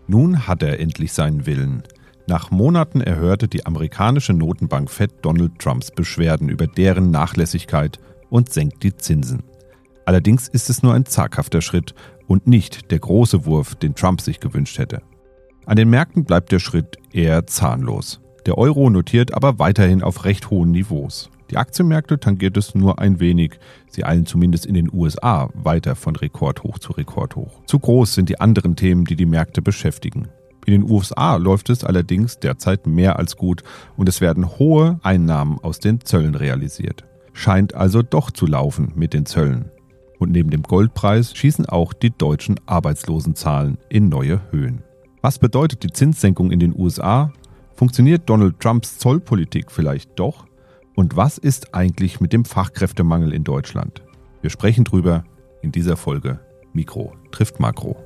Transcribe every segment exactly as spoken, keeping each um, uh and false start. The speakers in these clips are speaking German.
Nun hat er endlich seinen Willen. Nach Monaten erhörte die amerikanische Notenbank Fed Donald Trumps Beschwerden über deren Nachlässigkeit und senkt die Zinsen. Allerdings ist es nur ein zaghafter Schritt und nicht der große Wurf, den Trump sich gewünscht hätte. An den Märkten bleibt der Schritt eher zahnlos. Der Euro notiert aber weiterhin auf recht hohen Niveaus. Die Aktienmärkte tangiert es nur ein wenig. Sie eilen zumindest in den U S A weiter von Rekordhoch zu Rekordhoch. Zu groß sind die anderen Themen, die die Märkte beschäftigen. In den U S A läuft es allerdings derzeit mehr als gut und es werden hohe Einnahmen aus den Zöllen realisiert. Scheint also doch zu laufen mit den Zöllen. Und neben dem Goldpreis schießen auch die deutschen Arbeitslosenzahlen in neue Höhen. Was bedeutet die Zinssenkung in den U S A? Funktioniert Donald Trumps Zollpolitik vielleicht doch? Und was ist eigentlich mit dem Fachkräftemangel in Deutschland? Wir sprechen drüber in dieser Folge Mikro trifft Makro.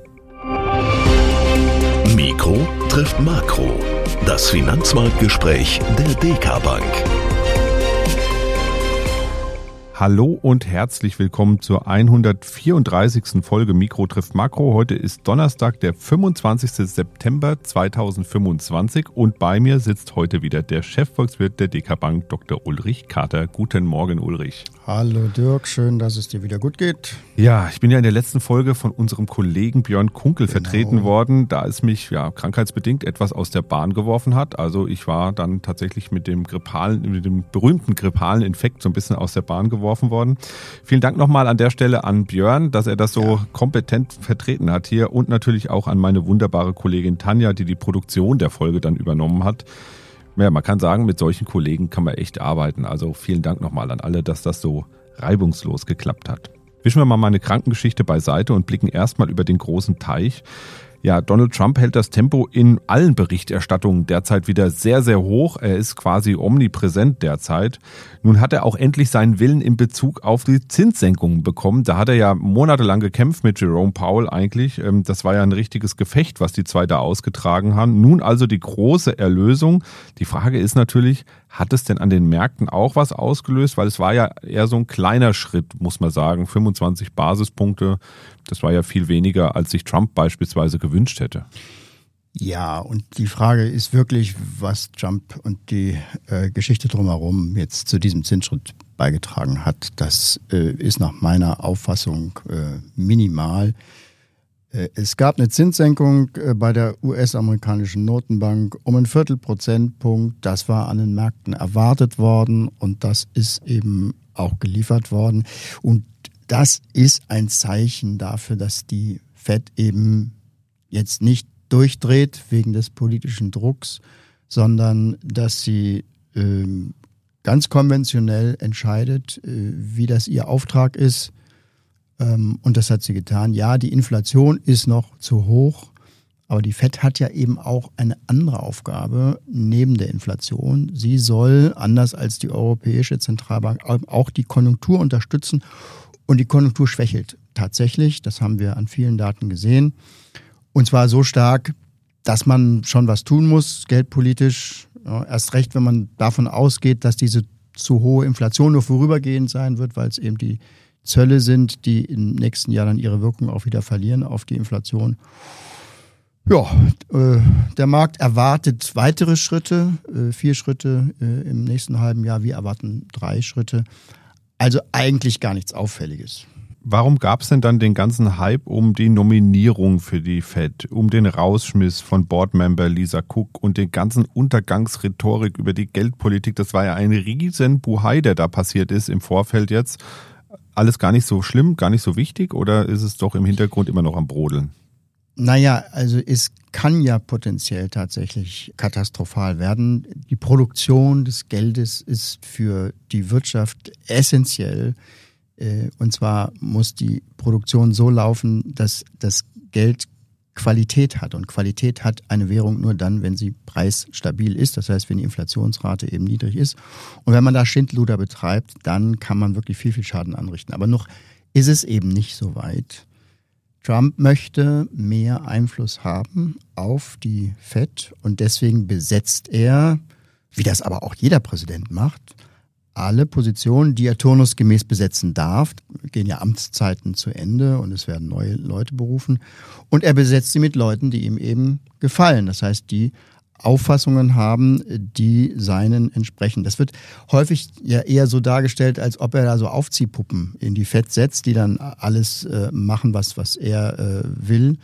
Mikro trifft Makro. Das Finanzmarktgespräch der D K Bank. Hallo und herzlich willkommen zur hundertvierunddreißigsten Folge Mikro trifft Makro. Heute ist Donnerstag, der fünfundzwanzigsten September zweitausendfünfundzwanzig und bei mir sitzt heute wieder der Chefvolkswirt der D K Bank, Doktor Ulrich Kater. Guten Morgen, Ulrich. Hallo Dirk, schön, dass es dir wieder gut geht. Ja, ich bin ja in der letzten Folge von unserem Kollegen Björn Kunkel genau. vertreten worden, da es mich ja krankheitsbedingt etwas aus der Bahn geworfen hat. Also ich war dann tatsächlich mit dem grippalen, mit dem berühmten grippalen Infekt so ein bisschen aus der Bahn geworfen worden. Vielen Dank nochmal an der Stelle an Björn, dass er das so ja. kompetent vertreten hat hier und natürlich auch an meine wunderbare Kollegin Tanja, die die Produktion der Folge dann übernommen hat. Ja, man kann sagen, mit solchen Kollegen kann man echt arbeiten. Also vielen Dank nochmal an alle, dass das so reibungslos geklappt hat. Wischen wir mal meine Krankengeschichte beiseite und blicken erstmal über den großen Teich. Ja, Donald Trump hält das Tempo in allen Berichterstattungen derzeit wieder sehr, sehr hoch. Er ist quasi omnipräsent derzeit. Nun hat er auch endlich seinen Willen in Bezug auf die Zinssenkungen bekommen. Da hat er ja monatelang gekämpft mit Jerome Powell eigentlich. Das war ja ein richtiges Gefecht, was die zwei da ausgetragen haben. Nun also die große Erlösung. Die Frage ist natürlich, hat es denn an den Märkten auch was ausgelöst? Weil es war ja eher so ein kleiner Schritt, muss man sagen. fünfundzwanzig Basispunkte. Das war ja viel weniger, als sich Trump beispielsweise gewünscht hätte. Ja, und die Frage ist wirklich, was Trump und die äh, Geschichte drumherum jetzt zu diesem Zinsschritt beigetragen hat. Das äh, ist nach meiner Auffassung äh, minimal. Äh, es gab eine Zinssenkung äh, bei der U S-amerikanischen Notenbank um ein Viertelprozentpunkt. Das war an den Märkten erwartet worden und das ist eben auch geliefert worden. Und das ist ein Zeichen dafür, dass die Fed eben jetzt nicht durchdreht wegen des politischen Drucks, sondern dass sie äh, ganz konventionell entscheidet, äh, wie das ihr Auftrag ist. Ähm, und das hat sie getan. Ja, die Inflation ist noch zu hoch, aber die Fed hat ja eben auch eine andere Aufgabe neben der Inflation. Sie soll, anders als die Europäische Zentralbank, auch die Konjunktur unterstützen. Und die Konjunktur schwächelt tatsächlich, das haben wir an vielen Daten gesehen. Und zwar so stark, dass man schon was tun muss, geldpolitisch. Ja, erst recht, wenn man davon ausgeht, dass diese zu hohe Inflation nur vorübergehend sein wird, weil es eben die Zölle sind, die im nächsten Jahr dann ihre Wirkung auch wieder verlieren auf die Inflation. Ja, äh, der Markt erwartet weitere Schritte, äh, vier Schritte äh, im nächsten halben Jahr. Wir erwarten drei Schritte. Also eigentlich gar nichts Auffälliges. Warum gab es denn dann den ganzen Hype um die Nominierung für die Fed, um den Rausschmiss von Boardmember Lisa Cook und den ganzen Untergangsrhetorik über die Geldpolitik? Das war ja ein riesen Buhai, der da passiert ist im Vorfeld jetzt. Alles gar nicht so schlimm, gar nicht so wichtig oder ist es doch im Hintergrund immer noch am Brodeln? Naja, also es kann ja potenziell tatsächlich katastrophal werden. Die Produktion des Geldes ist für die Wirtschaft essentiell. Und zwar muss die Produktion so laufen, dass das Geld Qualität hat. Und Qualität hat eine Währung nur dann, wenn sie preisstabil ist. Das heißt, wenn die Inflationsrate eben niedrig ist. Und wenn man da Schindluder betreibt, dann kann man wirklich viel, viel Schaden anrichten. Aber noch ist es eben nicht so weit. Trump möchte mehr Einfluss haben auf die Fed und deswegen besetzt er, wie das aber auch jeder Präsident macht, alle Positionen, die er turnusgemäß besetzen darf, gehen ja Amtszeiten zu Ende und es werden neue Leute berufen. Und er besetzt sie mit Leuten, die ihm eben gefallen. Das heißt, die Auffassungen haben, die seinen entsprechen. Das wird häufig ja eher so dargestellt, als ob er da so Aufziehpuppen in die Fed setzt, die dann alles äh, machen, was, was er äh, will.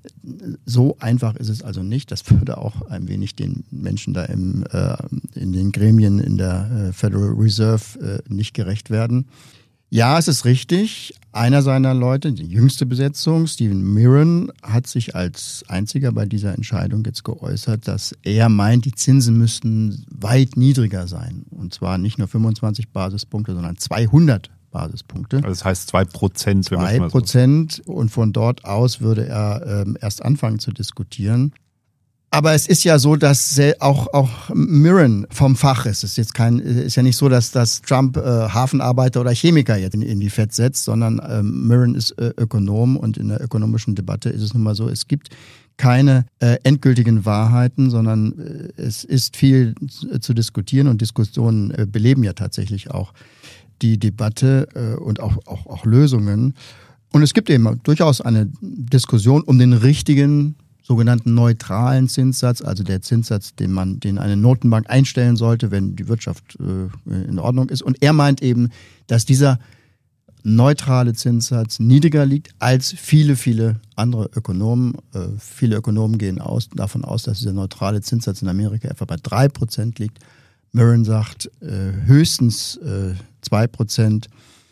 So einfach ist es also nicht. Das würde auch ein wenig den Menschen da im, äh, in den Gremien in der äh, Federal Reserve äh, nicht gerecht werden. Ja, es ist richtig. Einer seiner Leute, die jüngste Besetzung, Stephen Mirren, hat sich als einziger bei dieser Entscheidung jetzt geäußert, dass er meint, die Zinsen müssten weit niedriger sein. Und zwar nicht nur fünfundzwanzig Basispunkte, sondern zweihundert Basispunkte. Also das heißt zwei Prozent. Zwei Prozent. Und von dort aus würde er ähm, erst anfangen zu diskutieren. Aber es ist ja so, dass auch, auch Mirren vom Fach ist. Es ist jetzt kein, ist ja nicht so, dass, dass Trump äh, Hafenarbeiter oder Chemiker jetzt in, in die Fed setzt, sondern ähm, Mirren ist äh, Ökonom und in der ökonomischen Debatte ist es nun mal so, es gibt keine äh, endgültigen Wahrheiten, sondern äh, es ist viel zu, zu diskutieren und Diskussionen äh, beleben ja tatsächlich auch die Debatte äh, und auch, auch, auch Lösungen. Und es gibt eben durchaus eine Diskussion um den richtigen sogenannten neutralen Zinssatz, also der Zinssatz, den man, den eine Notenbank einstellen sollte, wenn die Wirtschaft äh, in Ordnung ist. Und er meint eben, dass dieser neutrale Zinssatz niedriger liegt als viele, viele andere Ökonomen. Äh, viele Ökonomen gehen aus, davon aus, dass dieser neutrale Zinssatz in Amerika etwa bei drei Prozent liegt. Mirren sagt äh, höchstens äh, zwei Prozent.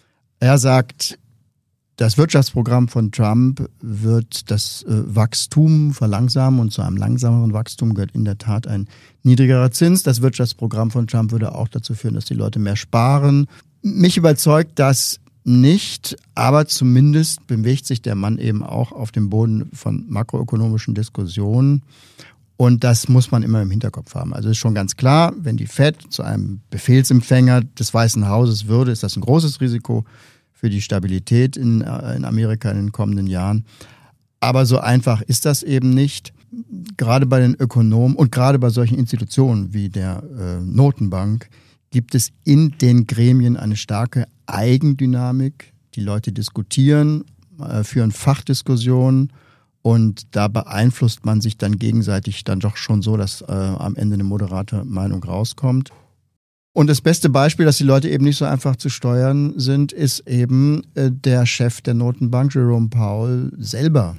Er sagt, das Wirtschaftsprogramm von Trump wird das äh, Wachstum verlangsamen und zu einem langsameren Wachstum gehört in der Tat ein niedrigerer Zins. Das Wirtschaftsprogramm von Trump würde auch dazu führen, dass die Leute mehr sparen. Mich überzeugt das nicht, aber zumindest bewegt sich der Mann eben auch auf dem Boden von makroökonomischen Diskussionen. Und das muss man immer im Hinterkopf haben. Also ist schon ganz klar, wenn die Fed zu einem Befehlsempfänger des Weißen Hauses würde, ist das ein großes Risiko für die Stabilität in, in Amerika in den kommenden Jahren. Aber so einfach ist das eben nicht. Gerade bei den Ökonomen und gerade bei solchen Institutionen wie der äh, Notenbank gibt es in den Gremien eine starke Eigendynamik. Die Leute diskutieren, äh, führen Fachdiskussionen und da beeinflusst man sich dann gegenseitig dann doch schon so, dass äh, am Ende eine moderate Meinung rauskommt. Und das beste Beispiel, dass die Leute eben nicht so einfach zu steuern sind, ist eben äh, der Chef der Notenbank, Jerome Powell, selber.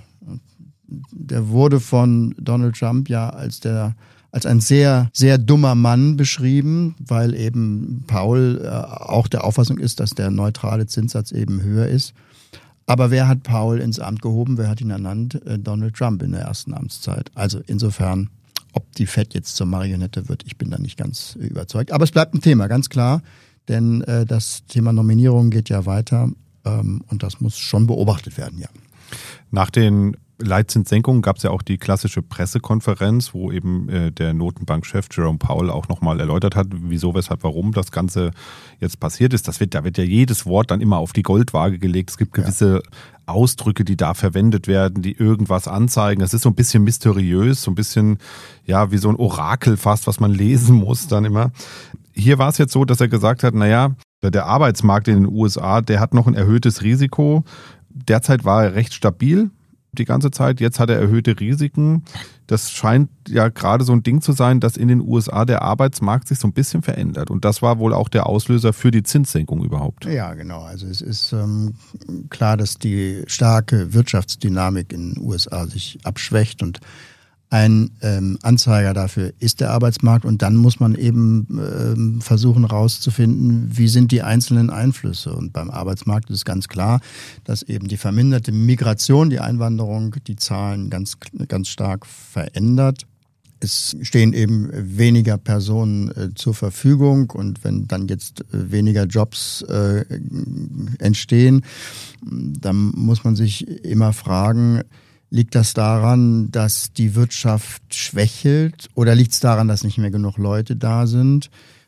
Der wurde von Donald Trump ja als der als ein sehr, sehr dummer Mann beschrieben, weil eben Powell äh, auch der Auffassung ist, dass der neutrale Zinssatz eben höher ist. Aber wer hat Powell ins Amt gehoben? Wer hat ihn ernannt? Äh, Donald Trump in der ersten Amtszeit. Also insofern, ob die Fed jetzt zur Marionette wird, ich bin da nicht ganz überzeugt. Aber es bleibt ein Thema, ganz klar. Denn äh, das Thema Nominierung geht ja weiter ähm, und das muss schon beobachtet werden, ja. Nach den Leitzinssenkungen gab es ja auch die klassische Pressekonferenz, wo eben äh, der Notenbankchef Jerome Powell auch nochmal erläutert hat, wieso, weshalb, warum das Ganze jetzt passiert ist. Das wird, da wird ja jedes Wort dann immer auf die Goldwaage gelegt. Es gibt gewisse ja. Ausdrücke, die da verwendet werden, die irgendwas anzeigen. Das ist so ein bisschen mysteriös, so ein bisschen, ja, wie so ein Orakel fast, was man lesen muss dann immer. Hier war es jetzt so, dass er gesagt hat, naja, der Arbeitsmarkt in den U S A, der hat noch ein erhöhtes Risiko. Derzeit war er recht stabil die ganze Zeit. Jetzt hat er erhöhte Risiken. Das scheint ja gerade so ein Ding zu sein, dass in den U S A der Arbeitsmarkt sich so ein bisschen verändert. Und das war wohl auch der Auslöser für die Zinssenkung überhaupt. Ja, genau. Also es ist ähm, klar, dass die starke Wirtschaftsdynamik in den U S A sich abschwächt und ein ähm, Anzeiger dafür ist der Arbeitsmarkt und dann muss man eben ähm, versuchen rauszufinden, wie sind die einzelnen Einflüsse. Und beim Arbeitsmarkt ist ganz klar, dass eben die verminderte Migration, die Einwanderung, die Zahlen ganz, ganz stark verändert. Es stehen eben weniger Personen äh, zur Verfügung und wenn dann jetzt äh, weniger Jobs äh, entstehen, dann muss man sich immer fragen, liegt das daran, dass die Wirtschaft schwächelt oder liegt es daran, dass nicht mehr genug Leute da sind?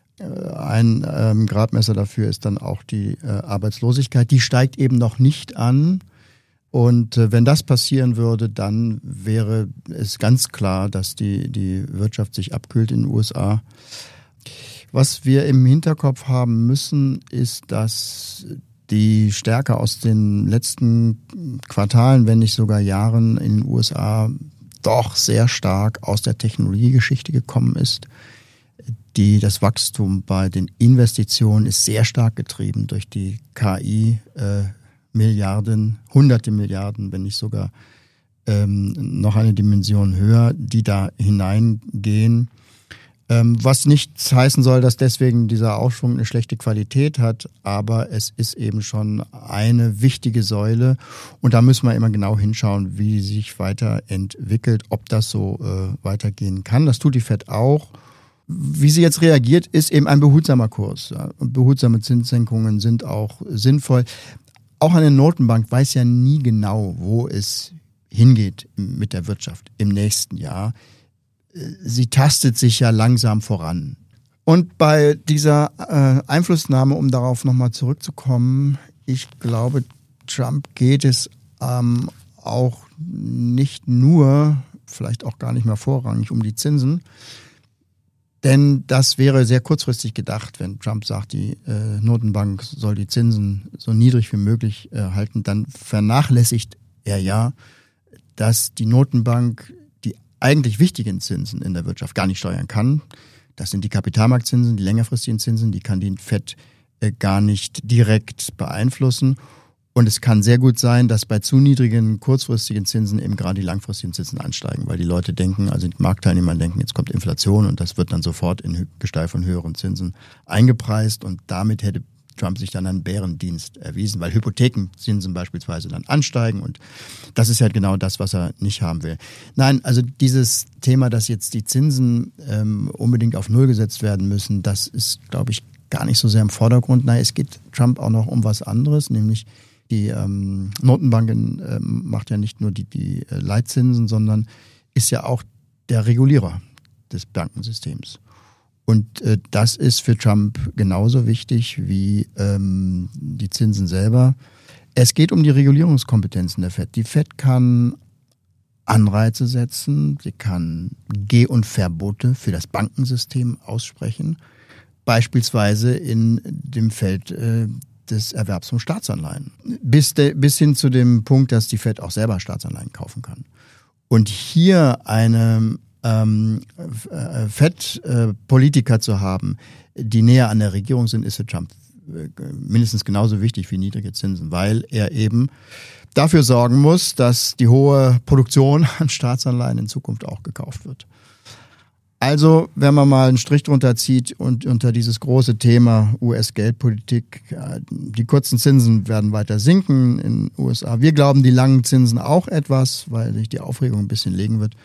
Ein ähm, Gradmesser dafür ist dann auch die äh, Arbeitslosigkeit. Die steigt eben noch nicht an. Und äh, wenn das passieren würde, dann wäre es ganz klar, dass die, die Wirtschaft sich abkühlt in den U S A. Was wir im Hinterkopf haben müssen, ist, dass die Stärke aus den letzten Quartalen, wenn nicht sogar Jahren in den U S A doch sehr stark aus der Technologiegeschichte gekommen ist. Die, das Wachstum bei den Investitionen ist sehr stark getrieben durch die K I-Milliarden, äh, hunderte Milliarden, wenn nicht sogar ähm, noch eine Dimension höher, die da hineingehen. Ähm, was nicht heißen soll, dass deswegen dieser Aufschwung eine schlechte Qualität hat, aber es ist eben schon eine wichtige Säule und da müssen wir immer genau hinschauen, wie sie sich weiterentwickelt, ob das so äh, weitergehen kann. Das tut die Fed auch. Wie sie jetzt reagiert, ist eben ein behutsamer Kurs. Ja. Behutsame Zinssenkungen sind auch sinnvoll. Auch eine Notenbank weiß ja nie genau, wo es hingeht mit der Wirtschaft im nächsten Jahr. Sie tastet sich ja langsam voran. Und bei dieser äh, Einflussnahme, um darauf nochmal zurückzukommen, ich glaube, Trump geht es ähm, auch nicht nur, vielleicht auch gar nicht mehr vorrangig, um die Zinsen. Denn das wäre sehr kurzfristig gedacht, wenn Trump sagt, die äh, Notenbank soll die Zinsen so niedrig wie möglich äh, halten, dann vernachlässigt er ja, dass die Notenbank die eigentlich wichtigen Zinsen in der Wirtschaft gar nicht steuern kann. Das sind die Kapitalmarktzinsen, die längerfristigen Zinsen, die kann die Fed äh, gar nicht direkt beeinflussen. Und es kann sehr gut sein, dass bei zu niedrigen kurzfristigen Zinsen eben gerade die langfristigen Zinsen ansteigen, weil die Leute denken, also die Marktteilnehmer denken, jetzt kommt Inflation und das wird dann sofort in Gestalt von höheren Zinsen eingepreist und damit hätte Trump sich dann einen Bärendienst erwiesen, weil Hypothekenzinsen beispielsweise dann ansteigen und das ist halt genau das, was er nicht haben will. Nein, also dieses Thema, dass jetzt die Zinsen ähm, unbedingt auf Null gesetzt werden müssen, das ist, glaube ich, gar nicht so sehr im Vordergrund. Nein, es geht Trump auch noch um was anderes, nämlich die ähm, Notenbank ähm, macht ja nicht nur die, die äh, Leitzinsen, sondern ist ja auch der Regulierer des Bankensystems. Und äh, das ist für Trump genauso wichtig wie ähm, die Zinsen selber. Es geht um die Regulierungskompetenzen der Fed. Die Fed kann Anreize setzen, sie kann Geh- und Verbote für das Bankensystem aussprechen, beispielsweise in dem Feld äh, des Erwerbs von Staatsanleihen. Bis, de, bis hin zu dem Punkt, dass die Fed auch selber Staatsanleihen kaufen kann. Und hier eine ähm, Fed-Politiker zu haben, die näher an der Regierung sind, ist für Trump mindestens genauso wichtig wie niedrige Zinsen, weil er eben dafür sorgen muss, dass die hohe Produktion an Staatsanleihen in Zukunft auch gekauft wird. Also, wenn man mal einen Strich drunter zieht und unter dieses große Thema U S-Geldpolitik, die kurzen Zinsen werden weiter sinken in den U S A. Wir glauben, die langen Zinsen auch etwas, weil sich die Aufregung ein bisschen legen wird.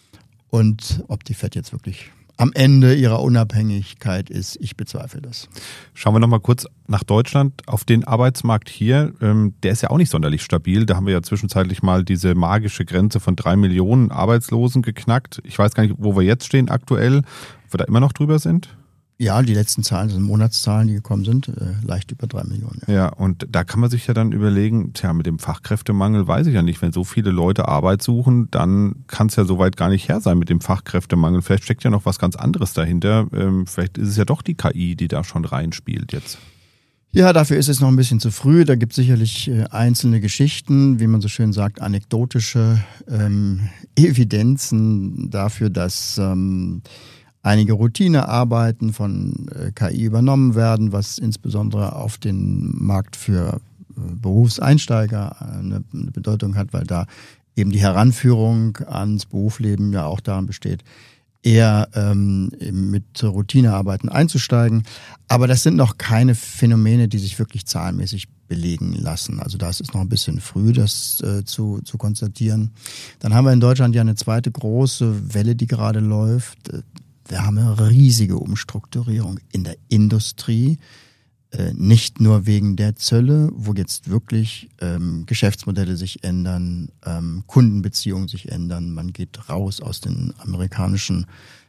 Und ob die Fed jetzt wirklich am Ende ihrer Unabhängigkeit ist, ich bezweifle das. Schauen wir nochmal kurz nach Deutschland auf den Arbeitsmarkt hier. Der ist ja auch nicht sonderlich stabil. Da haben wir ja zwischenzeitlich mal diese magische Grenze von drei Millionen Arbeitslosen geknackt. Ich weiß gar nicht, wo wir jetzt stehen aktuell, ob wir da immer noch drüber sind. Ja, die letzten Zahlen sind Monatszahlen, die gekommen sind, äh, leicht über drei Millionen. Ja. ja, und da kann man sich ja dann überlegen, tja, mit dem Fachkräftemangel weiß ich ja nicht, wenn so viele Leute Arbeit suchen, dann kann es ja soweit gar nicht her sein mit dem Fachkräftemangel. Vielleicht steckt ja noch was ganz anderes dahinter. Ähm, vielleicht ist es ja doch die K I, die da schon reinspielt jetzt. Ja, dafür ist es noch ein bisschen zu früh. Da gibt es sicherlich äh, einzelne Geschichten, wie man so schön sagt, anekdotische ähm, Evidenzen dafür, dass ähm, einige Routinearbeiten von K I übernommen werden, was insbesondere auf den Markt für Berufseinsteiger eine Bedeutung hat, weil da eben die Heranführung ans Berufsleben ja auch daran besteht, eher ähm, mit Routinearbeiten einzusteigen. Aber das sind noch keine Phänomene, die sich wirklich zahlenmäßig belegen lassen. Also da ist es noch ein bisschen früh, das äh, zu, zu konstatieren. Dann haben wir in Deutschland ja eine zweite große Welle, die gerade läuft. Wir haben eine riesige Umstrukturierung in der Industrie, äh, nicht nur wegen der Zölle, wo jetzt wirklich ähm, Geschäftsmodelle sich ändern, ähm, Kundenbeziehungen sich ändern. Man geht raus aus den amerikanischen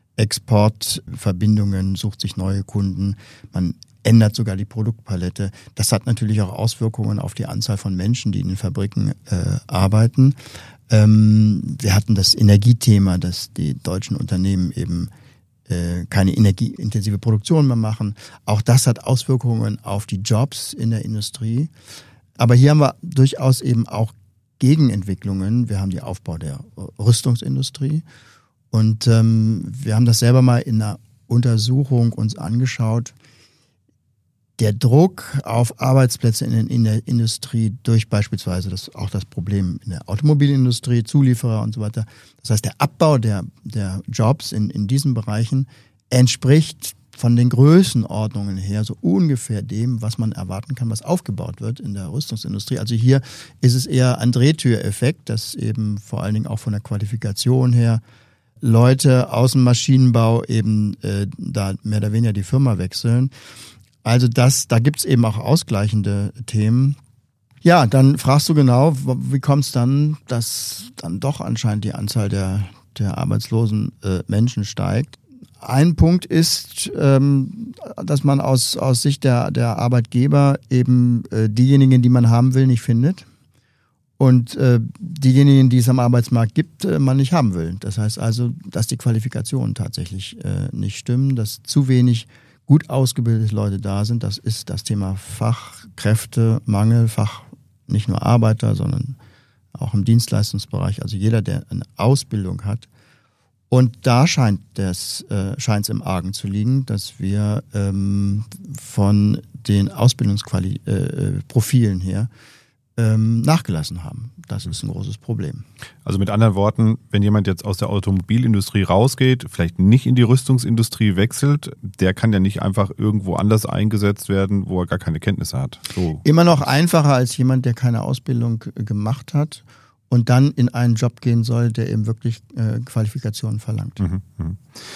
Exportverbindungen, sucht sich neue Kunden, man ändert sogar die Produktpalette. Das hat natürlich auch Auswirkungen auf die Anzahl von Menschen, die in den Fabriken äh, arbeiten. Ähm, wir hatten das Energiethema, dass die deutschen Unternehmen eben äh, keine energieintensive Produktion mehr machen. Auch das hat Auswirkungen auf die Jobs in der Industrie. Aber hier haben wir durchaus eben auch Gegenentwicklungen. Wir haben den Aufbau der Rüstungsindustrie und ähm, wir haben das selber mal in einer Untersuchung uns angeschaut. Der Druck auf Arbeitsplätze in, in der Industrie durch beispielsweise das, auch das Problem in der Automobilindustrie, Zulieferer und so weiter. Das heißt, der Abbau der, der Jobs in, in diesen Bereichen entspricht von den Größenordnungen her so ungefähr dem, was man erwarten kann, was aufgebaut wird in der Rüstungsindustrie. Also hier ist es eher ein Drehtüreffekt, dass eben vor allen Dingen auch von der Qualifikation her Leute aus dem Maschinenbau eben äh, da mehr oder weniger die Firma wechseln. Also das, da gibt's eben auch ausgleichende Themen. Ja, dann fragst du genau, wie kommt es dann, dass dann doch anscheinend die Anzahl der, der arbeitslosen äh, Menschen steigt. Ein Punkt ist, ähm, dass man aus, aus Sicht der, der Arbeitgeber eben äh, diejenigen, die man haben will, nicht findet. Und äh, diejenigen, die es am Arbeitsmarkt gibt, äh, man nicht haben will. Das heißt also, dass die Qualifikationen tatsächlich äh, nicht stimmen, dass zu wenig gut ausgebildete Leute da sind. Das ist das Thema Fachkräftemangel, Fach, nicht nur Arbeiter, sondern auch im Dienstleistungsbereich. Also jeder, der eine Ausbildung hat. Und da scheint es äh, scheint's im Argen zu liegen, dass wir ähm, von den Ausbildungsprofilen äh, her ähm, nachgelassen haben. Das ist ein großes Problem. Also mit anderen Worten, wenn jemand jetzt aus der Automobilindustrie rausgeht, vielleicht nicht in die Rüstungsindustrie wechselt, der kann ja nicht einfach irgendwo anders eingesetzt werden, wo er gar keine Kenntnisse hat. So. Immer noch einfacher als jemand, der keine Ausbildung gemacht hat und dann in einen Job gehen soll, der eben wirklich äh, Qualifikationen verlangt. Mhm, mh.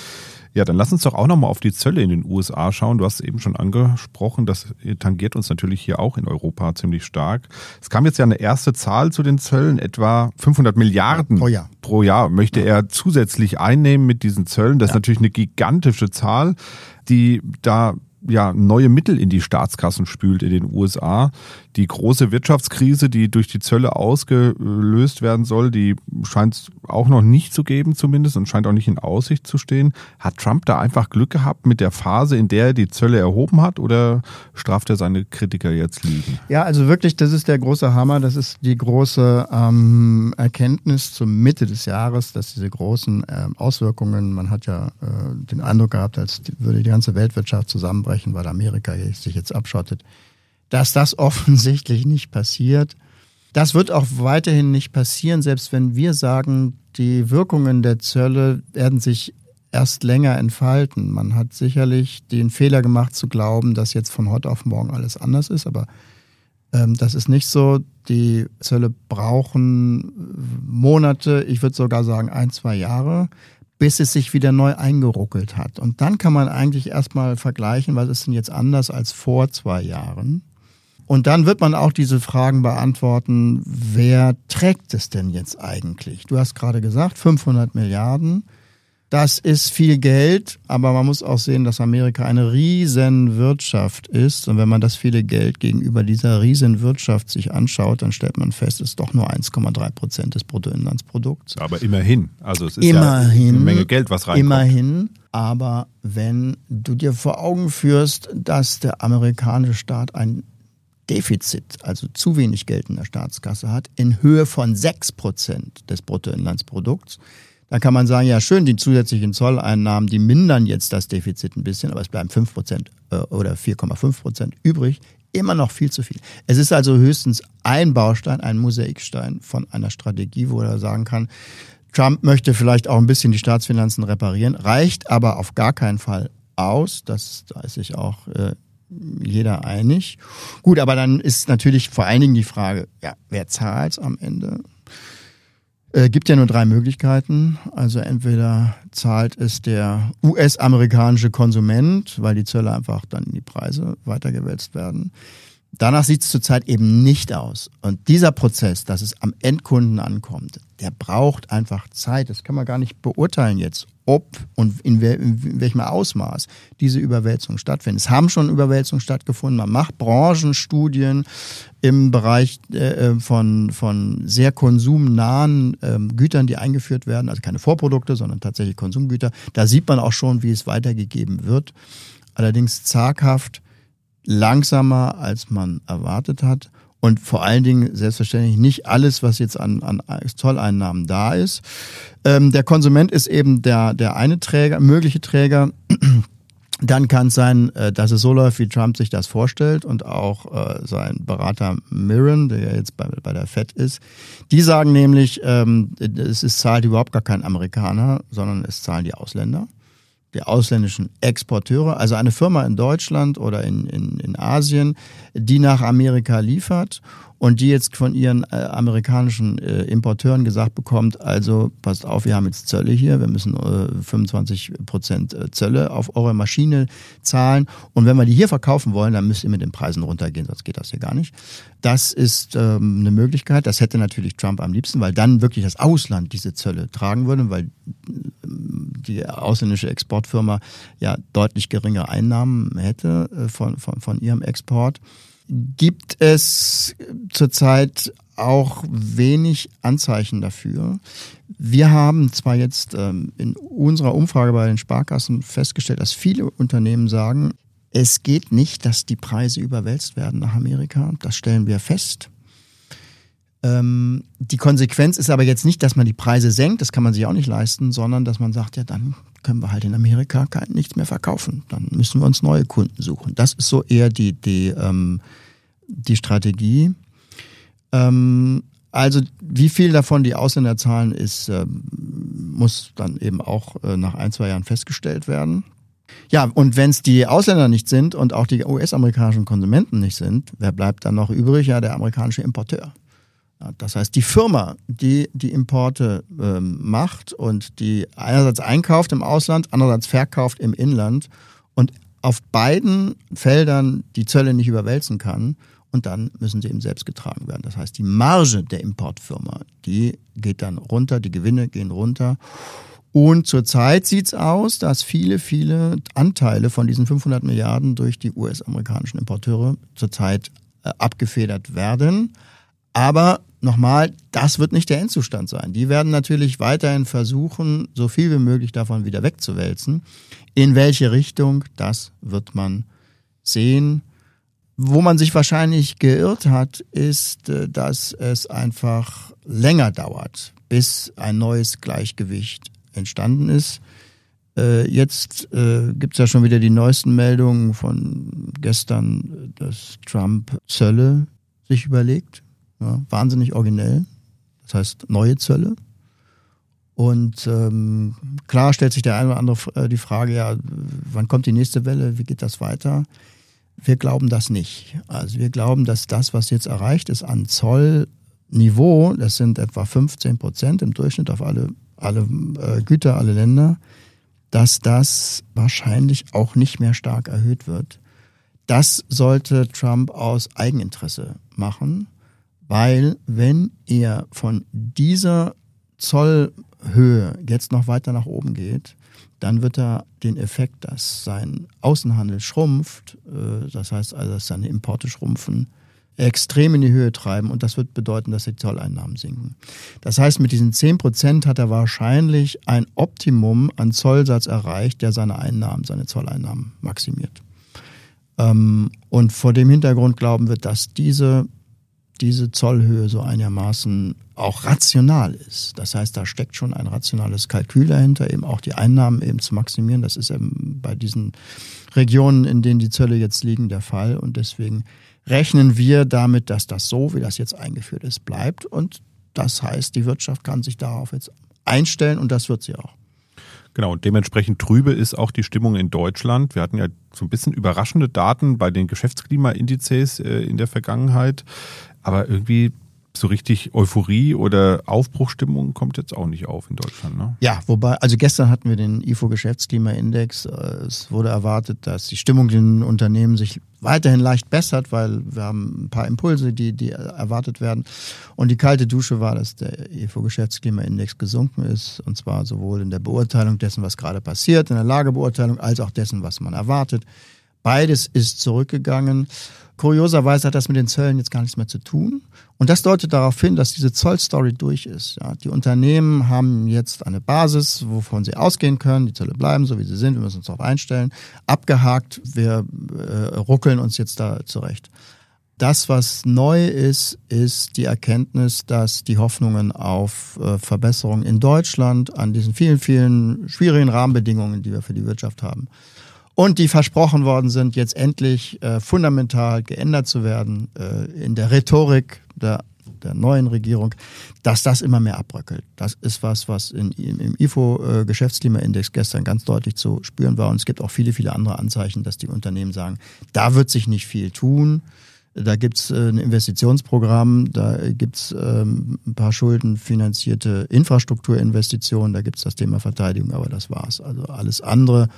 Ja, dann lass uns doch auch nochmal auf die Zölle in den U S A schauen. Du hast es eben schon angesprochen, das tangiert uns natürlich hier auch in Europa ziemlich stark. Es kam jetzt ja eine erste Zahl zu den Zöllen, etwa fünfhundert Milliarden pro Jahr. Pro Jahr möchte er zusätzlich einnehmen mit diesen Zöllen. Das ist ja natürlich eine gigantische Zahl, die da ja neue Mittel in die Staatskassen spült in den U S A. Die große Wirtschaftskrise, die durch die Zölle ausgelöst werden soll, die scheint es auch noch nicht zu geben zumindest und scheint auch nicht in Aussicht zu stehen. Hat Trump da einfach Glück gehabt mit der Phase, in der er die Zölle erhoben hat, oder straft er seine Kritiker jetzt liegen? Ja, also wirklich, das ist der große Hammer, das ist die große ähm, Erkenntnis zur Mitte des Jahres, dass diese großen ähm, Auswirkungen, man hat ja äh, den Eindruck gehabt, als die, würde die ganze Weltwirtschaft zusammenbrechen, weil Amerika sich jetzt abschottet, dass das offensichtlich nicht passiert. Das wird auch weiterhin nicht passieren, selbst wenn wir sagen, die Wirkungen der Zölle werden sich erst länger entfalten. Man hat sicherlich den Fehler gemacht zu glauben, dass jetzt von heute auf morgen alles anders ist, aber ähm, das ist nicht so. Die Zölle brauchen Monate, ich würde sogar sagen ein, zwei Jahre, bis es sich wieder neu eingeruckelt hat. Und dann kann man eigentlich erstmal vergleichen, was ist denn jetzt anders als vor zwei Jahren? Und dann wird man auch diese Fragen beantworten, wer trägt es denn jetzt eigentlich? Du hast gerade gesagt, fünfhundert Milliarden. Das ist viel Geld, aber man muss auch sehen, dass Amerika eine Riesenwirtschaft ist. Und wenn man das viele Geld gegenüber dieser Riesenwirtschaft sich anschaut, dann stellt man fest, es ist doch nur eins Komma drei Prozent des Bruttoinlandsprodukts. Aber immerhin. Also es ist immerhin, ja eine Menge Geld, was reinkommt. Immerhin. Aber wenn du dir vor Augen führst, dass der amerikanische Staat ein Defizit, also zu wenig Geld in der Staatskasse hat, in Höhe von sechs Prozent des Bruttoinlandsprodukts, dann kann man sagen, ja schön, die zusätzlichen Zolleinnahmen, die mindern jetzt das Defizit ein bisschen, aber es bleiben fünf Prozent oder vier Komma fünf Prozent übrig. Immer noch viel zu viel. Es ist also höchstens ein Baustein, ein Mosaikstein von einer Strategie, wo er sagen kann, Trump möchte vielleicht auch ein bisschen die Staatsfinanzen reparieren, reicht aber auf gar keinen Fall aus. Das, da ist sich auch äh, jeder einig. Gut, aber dann ist natürlich vor allen Dingen die Frage, ja, wer zahlt am Ende? Äh, gibt ja nur drei Möglichkeiten. Also entweder zahlt es der U S-amerikanische Konsument, weil die Zölle einfach dann in die Preise weitergewälzt werden. Danach sieht es zurzeit eben nicht aus. Und dieser Prozess, dass es am Endkunden ankommt, der braucht einfach Zeit. Das kann man gar nicht beurteilen jetzt, ob und in, wel- in welchem Ausmaß diese Überwälzungen stattfinden. Es haben schon Überwälzungen stattgefunden. Man macht Branchenstudien im Bereich äh, von, von sehr konsumnahen äh, Gütern, die eingeführt werden. Also keine Vorprodukte, sondern tatsächlich Konsumgüter. Da sieht man auch schon, wie es weitergegeben wird. Allerdings zaghaft, langsamer, als man erwartet hat. Und vor allen Dingen selbstverständlich nicht alles, was jetzt an, an Zolleinnahmen da ist. Ähm, der Konsument ist eben der, der eine Träger, mögliche Träger. Dann kann es sein, dass es so läuft, wie Trump sich das vorstellt und auch äh, sein Berater Mirren, der ja jetzt bei, bei der Fed ist. Die sagen nämlich, ähm, es ist, zahlt überhaupt gar kein Amerikaner, sondern es zahlen die Ausländer. Die ausländischen Exporteure, also eine Firma in Deutschland oder in, in, in Asien, die nach Amerika liefert und die jetzt von ihren äh, amerikanischen äh, Importeuren gesagt bekommt, also passt auf, wir haben jetzt Zölle hier, wir müssen äh, fünfundzwanzig Prozent Zölle auf eure Maschine zahlen und wenn wir die hier verkaufen wollen, dann müsst ihr mit den Preisen runtergehen, sonst geht das hier gar nicht. Das ist ähm, eine Möglichkeit, das hätte natürlich Trump am liebsten, weil dann wirklich das Ausland diese Zölle tragen würde, weil die ausländische Exportfirma ja deutlich geringere Einnahmen hätte äh, von, von, von ihrem Export. Gibt es zurzeit auch wenig Anzeichen dafür. Wir haben zwar jetzt ähm, in unserer Umfrage bei den Sparkassen festgestellt, dass viele Unternehmen sagen, es geht nicht, dass die Preise überwälzt werden nach Amerika. Das stellen wir fest. Ähm, die Konsequenz ist aber jetzt nicht, dass man die Preise senkt, das kann man sich auch nicht leisten, sondern dass man sagt, ja, dann können wir halt in Amerika kein, nichts mehr verkaufen. Dann müssen wir uns neue Kunden suchen. Das ist so eher die, die, ähm, die Strategie. Ähm, also wie viel davon die Ausländer zahlen, ist, äh, muss dann eben auch äh, nach ein, zwei Jahren festgestellt werden. Ja, und wenn es die Ausländer nicht sind und auch die U S-amerikanischen Konsumenten nicht sind, wer bleibt dann noch übrig? Ja, der amerikanische Importeur. Ja, das heißt, die Firma, die die Importe ähm, macht und die einerseits einkauft im Ausland, andererseits verkauft im Inland und auf beiden Feldern die Zölle nicht überwälzen kann, und dann müssen sie eben selbst getragen werden. Das heißt, die Marge der Importfirma, die geht dann runter, die Gewinne gehen runter. Und zurzeit sieht es aus, dass viele, viele Anteile von diesen fünfhundert Milliarden durch die U S-amerikanischen Importeure zurzeit äh, abgefedert werden. Aber nochmal, das wird nicht der Endzustand sein. Die werden natürlich weiterhin versuchen, so viel wie möglich davon wieder wegzuwälzen. In welche Richtung, das wird man sehen. Wo man sich wahrscheinlich geirrt hat, ist, dass es einfach länger dauert, bis ein neues Gleichgewicht entstanden ist. Jetzt gibt es ja schon wieder die neuesten Meldungen von gestern, dass Trump Zölle sich überlegt. Ja, wahnsinnig originell. Das heißt neue Zölle. Und ähm, klar stellt sich der eine oder andere die Frage, ja, wann kommt die nächste Welle, wie geht das weiter? Wir glauben das nicht. Also wir glauben, dass das, was jetzt erreicht ist an Zollniveau, das sind etwa fünfzehn Prozent im Durchschnitt auf alle, alle äh, Güter, alle Länder, dass das wahrscheinlich auch nicht mehr stark erhöht wird. Das sollte Trump aus Eigeninteresse machen, weil wenn er von dieser Zollhöhe jetzt noch weiter nach oben geht, dann wird er den Effekt, dass sein Außenhandel schrumpft, das heißt also, dass seine Importe schrumpfen, extrem in die Höhe treiben und das wird bedeuten, dass die Zolleinnahmen sinken. Das heißt, mit diesen zehn Prozent hat er wahrscheinlich ein Optimum an Zollsatz erreicht, der seine Einnahmen, seine Zolleinnahmen maximiert. Und vor dem Hintergrund glauben wir, dass diese diese Zollhöhe so einigermaßen auch rational ist. Das heißt, da steckt schon ein rationales Kalkül dahinter, eben auch die Einnahmen eben zu maximieren. Das ist eben bei diesen Regionen, in denen die Zölle jetzt liegen, der Fall. Und deswegen rechnen wir damit, dass das so, wie das jetzt eingeführt ist, bleibt. Und das heißt, die Wirtschaft kann sich darauf jetzt einstellen und das wird sie auch. Genau, und dementsprechend trübe ist auch die Stimmung in Deutschland. Wir hatten ja so ein bisschen überraschende Daten bei den Geschäftsklimaindizes äh, in der Vergangenheit. Aber irgendwie So richtig Euphorie oder Aufbruchstimmung kommt jetzt auch nicht auf in Deutschland, ne? Ja, wobei, also gestern hatten wir den I F O-Geschäftsklimaindex. Es wurde erwartet, dass die Stimmung in den Unternehmen sich weiterhin leicht bessert, weil wir haben ein paar Impulse, die, die erwartet werden. Und die kalte Dusche war, dass der I F O-Geschäftsklimaindex gesunken ist. Und zwar sowohl in der Beurteilung dessen, was gerade passiert, in der Lagebeurteilung, als auch dessen, was man erwartet. Beides ist zurückgegangen. Kurioserweise hat das mit den Zöllen jetzt gar nichts mehr zu tun. Und das deutet darauf hin, dass diese Zollstory durch ist. Ja, die Unternehmen haben jetzt eine Basis, wovon sie ausgehen können. Die Zölle bleiben so, wie sie sind. Wir müssen uns darauf einstellen. Abgehakt. Wir äh, ruckeln uns jetzt da zurecht. Das, was neu ist, ist die Erkenntnis, dass die Hoffnungen auf äh, Verbesserung in Deutschland an diesen vielen, vielen schwierigen Rahmenbedingungen, die wir für die Wirtschaft haben, und die versprochen worden sind, jetzt endlich äh, fundamental geändert zu werden äh, in der Rhetorik der, der neuen Regierung, dass das immer mehr abbröckelt. Das ist was, was in, im I F O-Geschäftsklimaindex gestern ganz deutlich zu spüren war. Und es gibt auch viele, viele andere Anzeichen, dass die Unternehmen sagen, da wird sich nicht viel tun. Da gibt's äh, ein Investitionsprogramm, da gibt's ähm, ein paar schuldenfinanzierte Infrastrukturinvestitionen, da gibt's das Thema Verteidigung, aber das war's. Also alles andere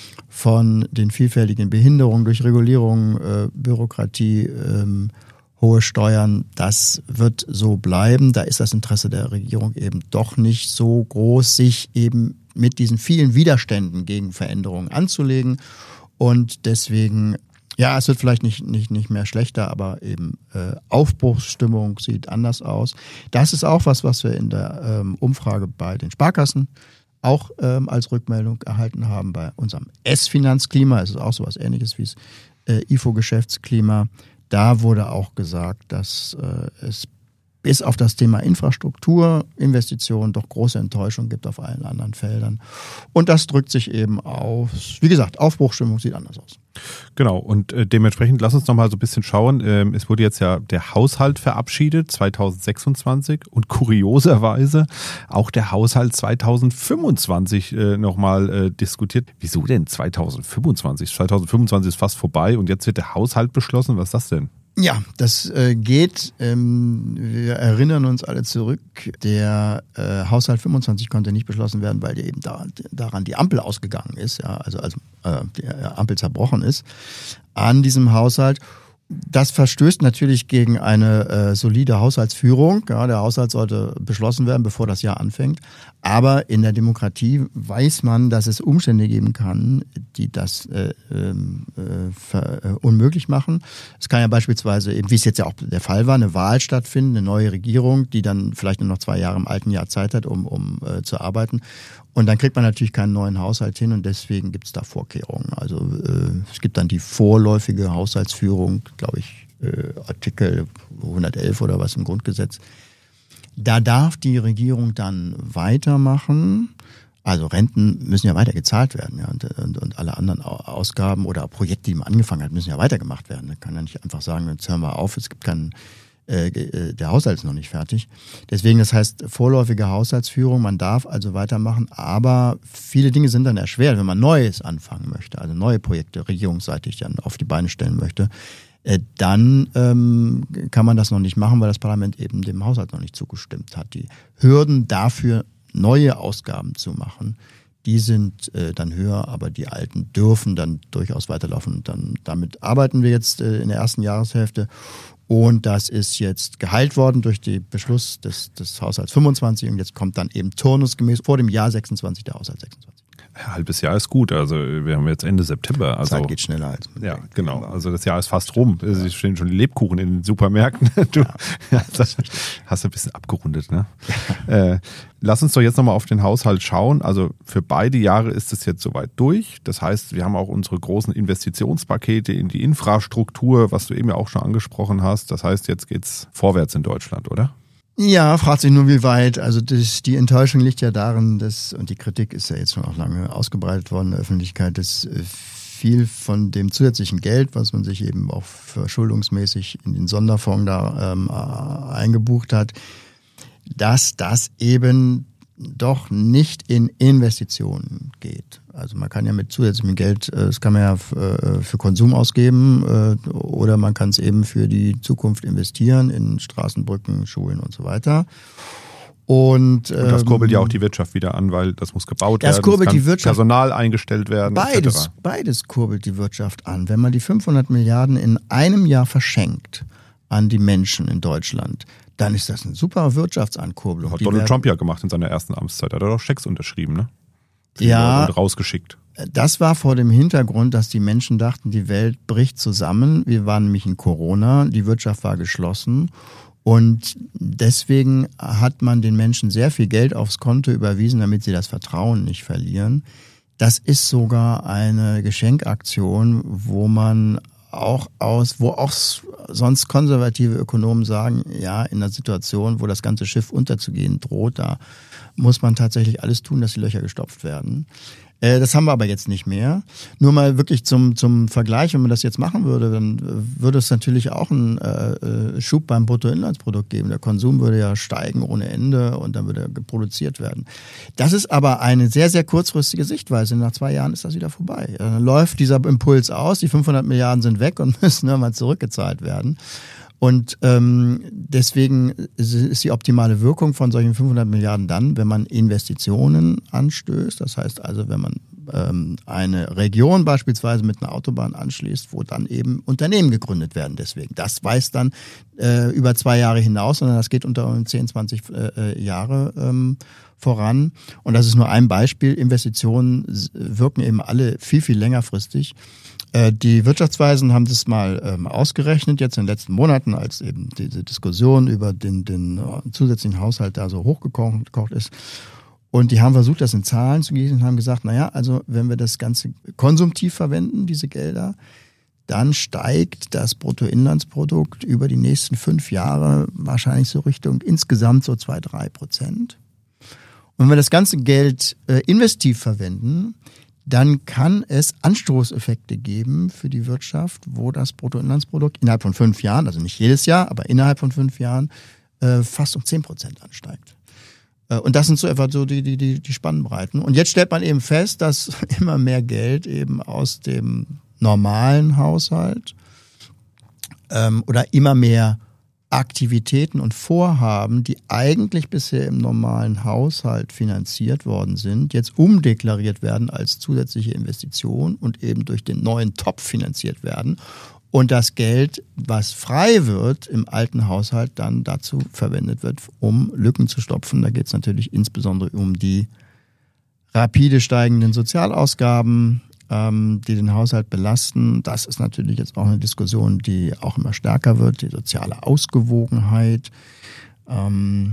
von den vielfältigen Behinderungen durch Regulierung, äh, Bürokratie, ähm, hohe Steuern, das wird so bleiben. Da ist das Interesse der Regierung eben doch nicht so groß, sich eben mit diesen vielen Widerständen gegen Veränderungen anzulegen. Und deswegen, ja, es wird vielleicht nicht, nicht, nicht mehr schlechter, aber eben äh, Aufbruchsstimmung sieht anders aus. Das ist auch was, was wir in der ähm, Umfrage bei den Sparkassen auch ähm, als Rückmeldung erhalten haben bei unserem S-Finanzklima. Es ist auch sowas Ähnliches wie das äh, I F O-Geschäftsklima. Da wurde auch gesagt, dass äh, es bis auf das Thema Infrastruktur, Investitionen doch große Enttäuschung gibt auf allen anderen Feldern. Und das drückt sich eben aus, wie gesagt, Aufbruchstimmung sieht anders aus. Genau, und äh, dementsprechend lass uns noch mal so ein bisschen schauen. Ähm, es wurde jetzt ja der Haushalt verabschiedet, zwanzig sechsundzwanzig, und kurioserweise auch der Haushalt zwanzig fünfundzwanzig äh, nochmal äh, diskutiert. Wieso denn zwanzig fünfundzwanzig? zwanzig fünfundzwanzig ist fast vorbei und jetzt wird der Haushalt beschlossen. Was ist das denn? Ja, das äh, geht. Ähm, wir erinnern uns alle zurück. Der äh, Haushalt fünfundzwanzig konnte nicht beschlossen werden, weil eben da, daran die Ampel ausgegangen ist, ja, also, also äh, die Ampel zerbrochen ist an diesem Haushalt. Das verstößt natürlich gegen eine äh, solide Haushaltsführung. Ja, der Haushalt sollte beschlossen werden, bevor das Jahr anfängt. Aber in der Demokratie weiß man, dass es Umstände geben kann, die das äh, äh, ver, äh, unmöglich machen. Es kann ja beispielsweise, eben wie es jetzt ja auch der Fall war, eine Wahl stattfinden, eine neue Regierung, die dann vielleicht nur noch zwei Jahre im alten Jahr Zeit hat, um, um äh, zu arbeiten. Und dann kriegt man natürlich keinen neuen Haushalt hin und deswegen gibt es da Vorkehrungen. Also äh, es gibt dann die vorläufige Haushaltsführung, glaube ich, äh, Artikel hundertelf oder was im Grundgesetz. Da darf die Regierung dann weitermachen. Also Renten müssen ja weiter gezahlt werden, ja, und, und, und alle anderen Ausgaben oder Projekte, die man angefangen hat, müssen ja weitergemacht werden. Man kann ja nicht einfach sagen, jetzt hören wir auf, es gibt keinen, äh, der Haushalt ist noch nicht fertig. Deswegen, das heißt vorläufige Haushaltsführung, man darf also weitermachen, aber viele Dinge sind dann erschwert, wenn man Neues anfangen möchte, also neue Projekte regierungsseitig dann auf die Beine stellen möchte. Dann ähm, kann man das noch nicht machen, weil das Parlament eben dem Haushalt noch nicht zugestimmt hat. Die Hürden dafür, neue Ausgaben zu machen, die sind äh, dann höher, aber die alten dürfen dann durchaus weiterlaufen. Dann, damit arbeiten wir jetzt äh, in der ersten Jahreshälfte und das ist jetzt geheilt worden durch den Beschluss des, des Haushalts fünfundzwanzig und jetzt kommt dann eben turnusgemäß vor dem Jahr sechsundzwanzig der Haushalt sechsundzwanzig. Ein halbes Jahr ist gut, also wir haben jetzt Ende September. Also, Zeit geht schneller als man Ja, denkt. genau, also das Jahr ist fast rum. Es ja. stehen schon die Lebkuchen in den Supermärkten. Du ja, ja, das hast du ein bisschen abgerundet, ne? Ja. Äh, lass uns doch jetzt nochmal auf den Haushalt schauen. Also für beide Jahre ist es jetzt soweit durch. Das heißt, wir haben auch unsere großen Investitionspakete in die Infrastruktur, was du eben ja auch schon angesprochen hast. Das heißt, jetzt geht's vorwärts in Deutschland, oder? Ja, fragt sich nur, wie weit. Also das, die Enttäuschung liegt ja darin, dass, und die Kritik ist ja jetzt schon auch lange ausgebreitet worden in der Öffentlichkeit, dass viel von dem zusätzlichen Geld, was man sich eben auch verschuldungsmäßig in den Sonderfonds da ähm, eingebucht hat, dass das eben doch nicht in Investitionen geht. Also man kann ja mit zusätzlichem Geld, das kann man ja für Konsum ausgeben oder man kann es eben für die Zukunft investieren in Straßen, Brücken, Schulen und so weiter. Und, und das kurbelt ähm, ja auch die Wirtschaft wieder an, weil das muss gebaut das werden, kurbelt es kann die Wirtschaft, Personal eingestellt werden, beides, et cetera. Beides kurbelt die Wirtschaft an. Wenn man die fünfhundert Milliarden in einem Jahr verschenkt an die Menschen in Deutschland, dann ist das eine super Wirtschaftsankurbelung. Hat Donald Trump ja gemacht in seiner ersten Amtszeit. Da hat er doch Schecks unterschrieben, ne? Für ja. Und rausgeschickt. Das war vor dem Hintergrund, dass die Menschen dachten, die Welt bricht zusammen. Wir waren nämlich in Corona, die Wirtschaft war geschlossen. Und deswegen hat man den Menschen sehr viel Geld aufs Konto überwiesen, damit sie das Vertrauen nicht verlieren. Das ist sogar eine Geschenkaktion, wo man auch aus, wo auch sonst konservative Ökonomen sagen, ja, in einer Situation, wo das ganze Schiff unterzugehen droht, da muss man tatsächlich alles tun, dass die Löcher gestopft werden. Äh, das haben wir aber jetzt nicht mehr. Nur mal wirklich zum zum Vergleich, wenn man das jetzt machen würde, dann würde es natürlich auch einen äh, Schub beim Bruttoinlandsprodukt geben. Der Konsum würde ja steigen ohne Ende und dann würde er produziert werden. Das ist aber eine sehr, sehr kurzfristige Sichtweise. Nach zwei Jahren ist das wieder vorbei. Dann läuft dieser Impuls aus, die fünfhundert Milliarden sind weg und müssen irgendwann zurückgezahlt werden. Und ähm, deswegen ist die optimale Wirkung von solchen fünfhundert Milliarden dann, wenn man Investitionen anstößt. Das heißt also, wenn man ähm, eine Region beispielsweise mit einer Autobahn anschließt, wo dann eben Unternehmen gegründet werden. Deswegen, das weist dann äh, über zwei Jahre hinaus, sondern das geht unter zehn, zwanzig äh, Jahre ähm, voran. Und das ist nur ein Beispiel. Investitionen wirken eben alle viel, viel längerfristig. Die Wirtschaftsweisen haben das mal ähm, ausgerechnet, jetzt in den letzten Monaten, als eben diese Diskussion über den, den zusätzlichen Haushalt da so hochgekocht ist. Und die haben versucht, das in Zahlen zu gießen und haben gesagt, naja, also wenn wir das Ganze konsumtiv verwenden, diese Gelder, dann steigt das Bruttoinlandsprodukt über die nächsten fünf Jahre wahrscheinlich so Richtung insgesamt so zwei, drei Prozent. Und wenn wir das ganze Geld äh, investiv verwenden, dann kann es Anstoßeffekte geben für die Wirtschaft, wo das Bruttoinlandsprodukt innerhalb von fünf Jahren, also nicht jedes Jahr, aber innerhalb von fünf Jahren, äh, fast um zehn Prozent ansteigt. Äh, und das sind so etwa so die, die, die, die Spannbreiten. Und jetzt stellt man eben fest, dass immer mehr Geld eben aus dem normalen Haushalt ähm, oder immer mehr Aktivitäten und Vorhaben, die eigentlich bisher im normalen Haushalt finanziert worden sind, jetzt umdeklariert werden als zusätzliche Investition und eben durch den neuen Topf finanziert werden. Und das Geld, was frei wird im alten Haushalt, dann dazu verwendet wird, um Lücken zu stopfen. Da geht es natürlich insbesondere um die rapide steigenden Sozialausgaben, ähm, die den Haushalt belasten. Das ist natürlich jetzt auch eine Diskussion, die auch immer stärker wird, die soziale Ausgewogenheit. Ähm,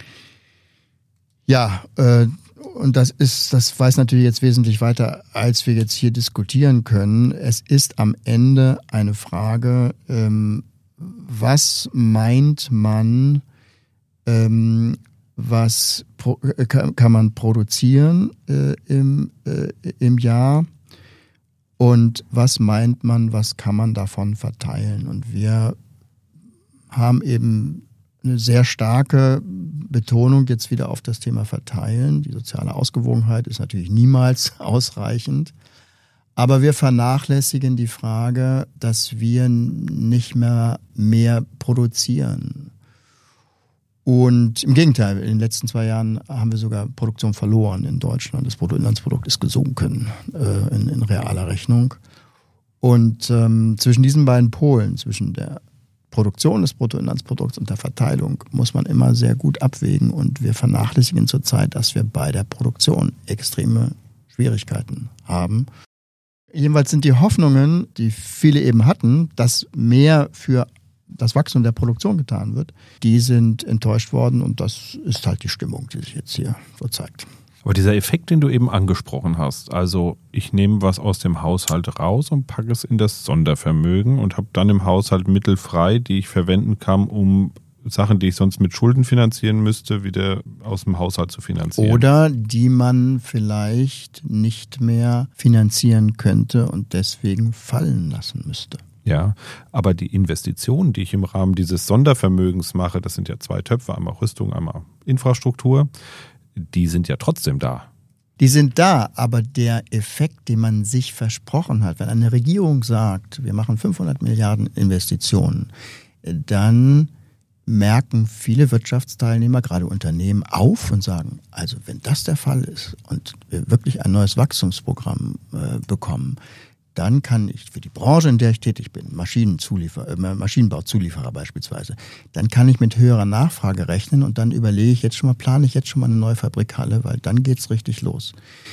ja, äh, und das ist, das weiß natürlich jetzt wesentlich weiter, als wir jetzt hier diskutieren können. Es ist am Ende eine Frage, ähm, was meint man, ähm, was pro, äh, kann, kann man produzieren äh, im, äh, im Jahr und was meint man, was kann man davon verteilen? Und wir haben eben eine sehr starke Betonung jetzt wieder auf das Thema Verteilen. Die soziale Ausgewogenheit ist natürlich niemals ausreichend. Aber wir vernachlässigen die Frage, dass wir nicht mehr mehr produzieren. Und im Gegenteil, in den letzten zwei Jahren haben wir sogar Produktion verloren in Deutschland. Das Bruttoinlandsprodukt ist gesunken äh, in, in realer Rechnung. Und ähm, zwischen diesen beiden Polen, zwischen der Produktion des Bruttoinlandsprodukts und der Verteilung, muss man immer sehr gut abwägen. Und wir vernachlässigen zurzeit, dass wir bei der Produktion extreme Schwierigkeiten haben. Jedenfalls sind die Hoffnungen, die viele eben hatten, dass mehr für das Wachstum der Produktion getan wird, die sind enttäuscht worden und das ist halt die Stimmung, die sich jetzt hier so zeigt. Aber dieser Effekt, den du eben angesprochen hast, also ich nehme was aus dem Haushalt raus und packe es in das Sondervermögen und habe dann im Haushalt Mittel frei, die ich verwenden kann, um Sachen, die ich sonst mit Schulden finanzieren müsste, wieder aus dem Haushalt zu finanzieren. Oder die man vielleicht nicht mehr finanzieren könnte und deswegen fallen lassen müsste. Ja, aber die Investitionen, die ich im Rahmen dieses Sondervermögens mache, das sind ja zwei Töpfe, einmal Rüstung, einmal Infrastruktur, die sind ja trotzdem da. Die sind da, aber der Effekt, den man sich versprochen hat, wenn eine Regierung sagt, wir machen fünfhundert Milliarden Investitionen, dann merken viele Wirtschaftsteilnehmer, gerade Unternehmen, auf und sagen, also wenn das der Fall ist und wir wirklich ein neues Wachstumsprogramm äh, bekommen, dann kann ich für die Branche, in der ich tätig bin, Maschinenzuliefer, äh, Maschinenbauzulieferer beispielsweise, dann kann ich mit höherer Nachfrage rechnen und dann überlege ich jetzt schon mal, plane ich jetzt schon mal eine neue Fabrikhalle, weil dann geht's richtig los.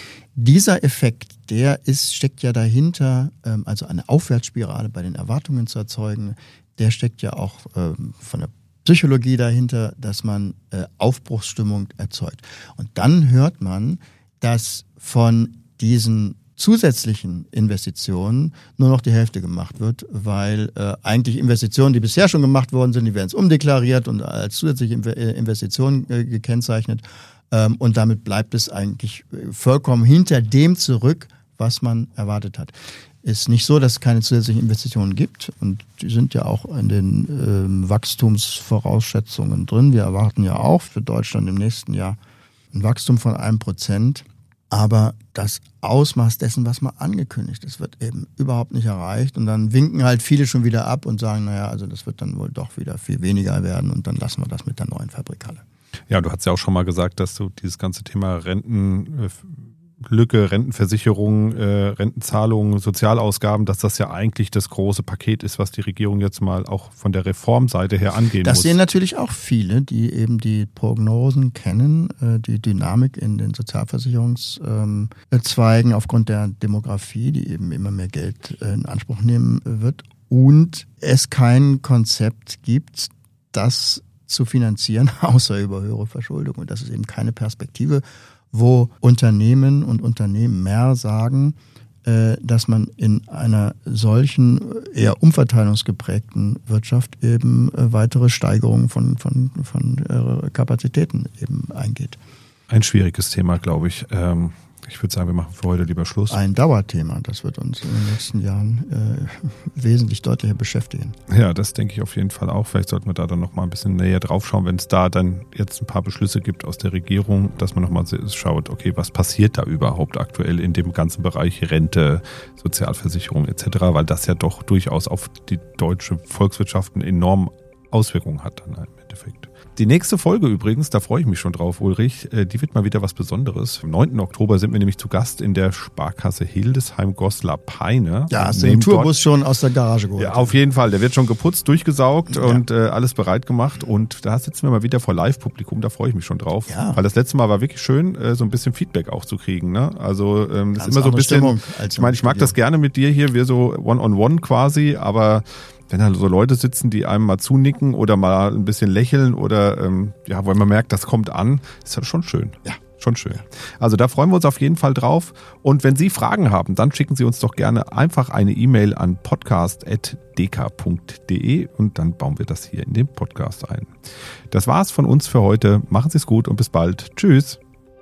Dieser Effekt, der ist, steckt ja dahinter, ähm, also eine Aufwärtsspirale bei den Erwartungen zu erzeugen, der steckt ja auch ähm, von der Psychologie dahinter, dass man äh, Aufbruchsstimmung erzeugt. Und dann hört man, dass von diesen zusätzlichen Investitionen nur noch die Hälfte gemacht wird, weil äh, eigentlich Investitionen, die bisher schon gemacht worden sind, die werden jetzt umdeklariert und als zusätzliche Investitionen äh, gekennzeichnet. Ähm, und damit bleibt es eigentlich vollkommen hinter dem zurück, was man erwartet hat. Ist nicht so, dass es keine zusätzlichen Investitionen gibt und die sind ja auch in den ähm, Wachstumsvorausschätzungen drin. Wir erwarten ja auch für Deutschland im nächsten Jahr ein Wachstum von einem Prozent. Aber das Ausmaß dessen, was mal angekündigt ist, wird eben überhaupt nicht erreicht. Und dann winken halt viele schon wieder ab und sagen, naja, also das wird dann wohl doch wieder viel weniger werden und dann lassen wir das mit der neuen Fabrikhalle. Ja, du hast ja auch schon mal gesagt, dass du dieses ganze Thema Renten... Lücke, Rentenversicherung, äh, Rentenzahlungen, Sozialausgaben, dass das ja eigentlich das große Paket ist, was die Regierung jetzt mal auch von der Reformseite her angehen das muss. Das sehen natürlich auch viele, die eben die Prognosen kennen, äh, die Dynamik in den Sozialversicherungszweigen ähm, aufgrund der Demografie, die eben immer mehr Geld äh, in Anspruch nehmen wird und es kein Konzept gibt, das zu finanzieren, außer über höhere Verschuldung. Und das ist eben keine Perspektive, wo Unternehmen und Unternehmen mehr sagen, äh, dass man in einer solchen eher umverteilungsgeprägten Wirtschaft eben äh, weitere Steigerungen von, von, von äh, Kapazitäten eben eingeht. Ein schwieriges Thema, glaube ich. Ähm Ich würde sagen, wir machen für heute lieber Schluss. Ein Dauerthema, das wird uns in den nächsten Jahren äh, wesentlich deutlicher beschäftigen. Ja, das denke ich auf jeden Fall auch. Vielleicht sollten wir da dann noch mal ein bisschen näher drauf schauen, wenn es da dann jetzt ein paar Beschlüsse gibt aus der Regierung, dass man noch mal schaut, okay, was passiert da überhaupt aktuell in dem ganzen Bereich Rente, Sozialversicherung et cetera, weil das ja doch durchaus auf die deutsche Volkswirtschaft eine enorme Auswirkung hat dann im Endeffekt. Die nächste Folge übrigens, da freue ich mich schon drauf, Ulrich, die wird mal wieder was Besonderes. Am neunten Oktober sind wir nämlich zu Gast in der Sparkasse Hildesheim-Goslar-Peine. Ja, hast du den Tourbus schon aus der Garage geholt? Ja, auf jeden Fall. Der wird schon geputzt, durchgesaugt ja. und äh, alles bereit gemacht. Und da sitzen wir mal wieder vor Live-Publikum, da freue ich mich schon drauf. Ja. Weil das letzte Mal war wirklich schön, äh, so ein bisschen Feedback auch zu kriegen. Ne? Also ähm, das ist immer so ein bisschen, ich meine, ich mag das gerne mit dir hier, wir so One-on-One quasi, aber wenn da so Leute sitzen, die einem mal zunicken oder mal ein bisschen lächeln oder ähm, ja, weil man merkt, das kommt an, ist das schon schön. Ja, schon schön. Also da freuen wir uns auf jeden Fall drauf. Und wenn Sie Fragen haben, dann schicken Sie uns doch gerne einfach eine E-Mail an podcast at d k punkt d e und dann bauen wir das hier in den Podcast ein. Das war's von uns für heute. Machen Sie es gut und bis bald. Tschüss.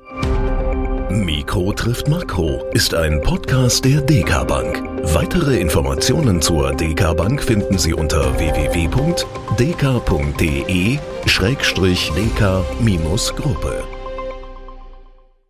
Mikro trifft Makro ist ein Podcast der D K Bank. Weitere Informationen zur D K Bank finden Sie unter w w w punkt d k punkt d e schrägstrich d k Gruppe.